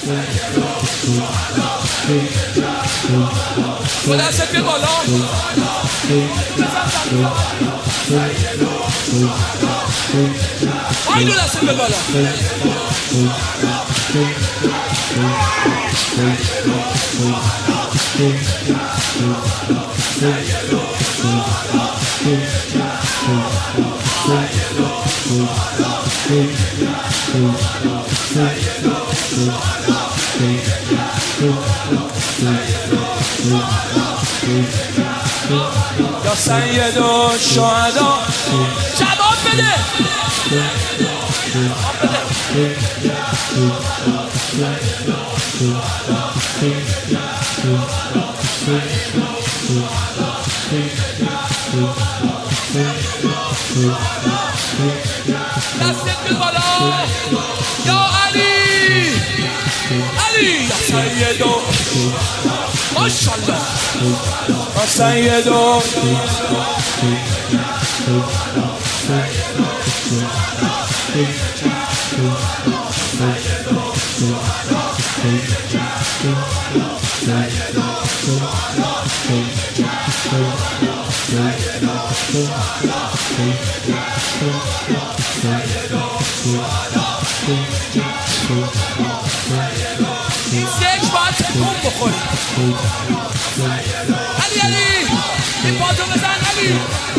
با دستت به بالا آی دو دستت به بالا یا سید و شهدا جواب بده دستت به بالا یا علی علی یا سیدو ماشاءالله یا سیدو یک باید تکون بخوری علی علی این بازو بزن علی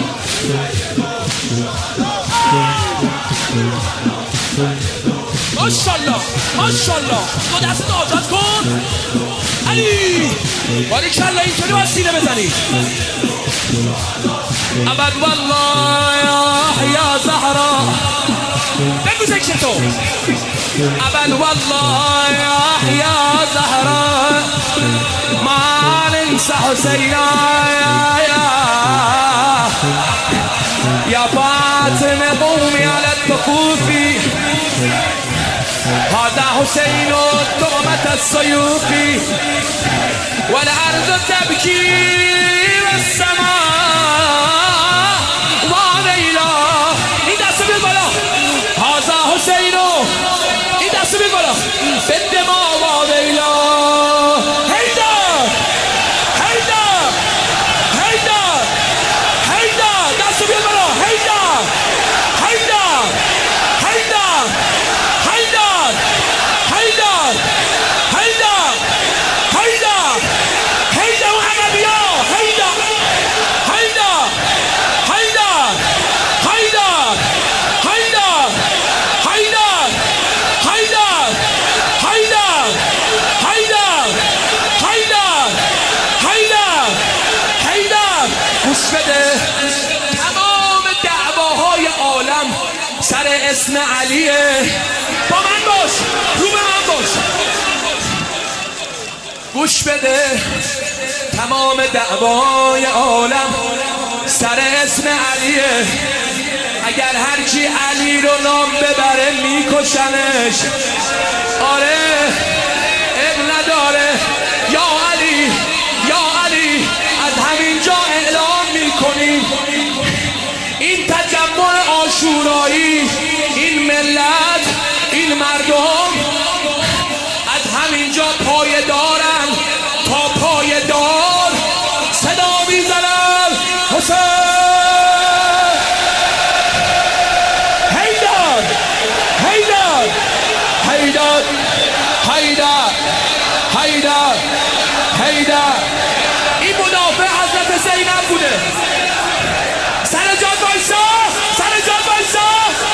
ماشاءالله ماشاءالله دو دست آزاد کن علی باریکالله اینطوری باید سینه بزنی ابد والله یا زهرا بگو ذکر تو ابد والله یا زهرا ما ننسى حسینا یا فاطمه قومی علی الطفوف هذا حسين طغمة السيوف والأرض تبكي والسماء وليلا إذا سبيل بلا هذا حسين إذا سبيل بلا بالدماء وليلا هيدا هيدا هيدا هيدا إذا سبيل بلا هيدا هيدا هيدا هيدا هيدا هيدا هيدا هيدا وعربيا هيدا هيدا هيدا هيدا هيدا هيدا هيدا هيدا هيدا هيدا هيدا هيدا گوش بده تمام دعواهای عالم سر اسم علیه با من باش رو به من باش گوش بده تمام دعوای عالم سر اسم علیه اگر هرچی علی رو نام ببره میکشنش آره اب نداره یا علی یا علی از همینجا اعلام میکنیم این تجمع عاشورایی این ملت این مردم از همینجا پایدارن تا پایدار صدا میزنن حسین حیدر حیدر حیدر حیدر حیدر حیدر این مدافع حضرت زینب بوده سر جان وایسا سر جان وایسا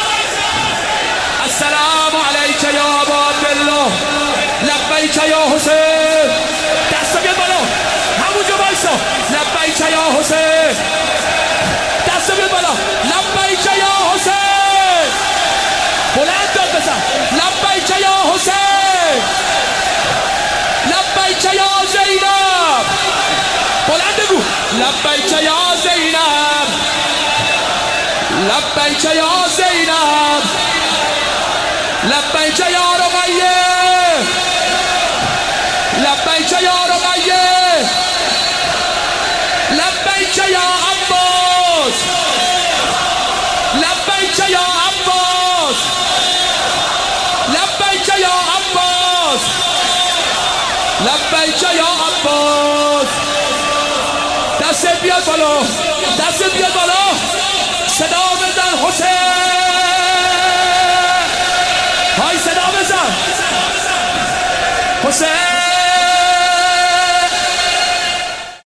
السلام علیک یا ابا عبدالله لبیک یا حسین دستا بیاد بالا همونجا وایسا لبیک یا حسین دستا بیاد بالا لبیک یا حسین بلند داد بزن لبیک یا حسین لبیک یا زینب بلند بگو لبیک یا زینب لبیک یا زینب لبیک یا رقیه لبیک یا رقیه لبیک یا عباس لبیک یا عباس لبیک یا عباس لبیک یا عباس. دستت بیاد بالا، دستت بیاد بالا، صدا بزن حسین. های صدا بزن حسین.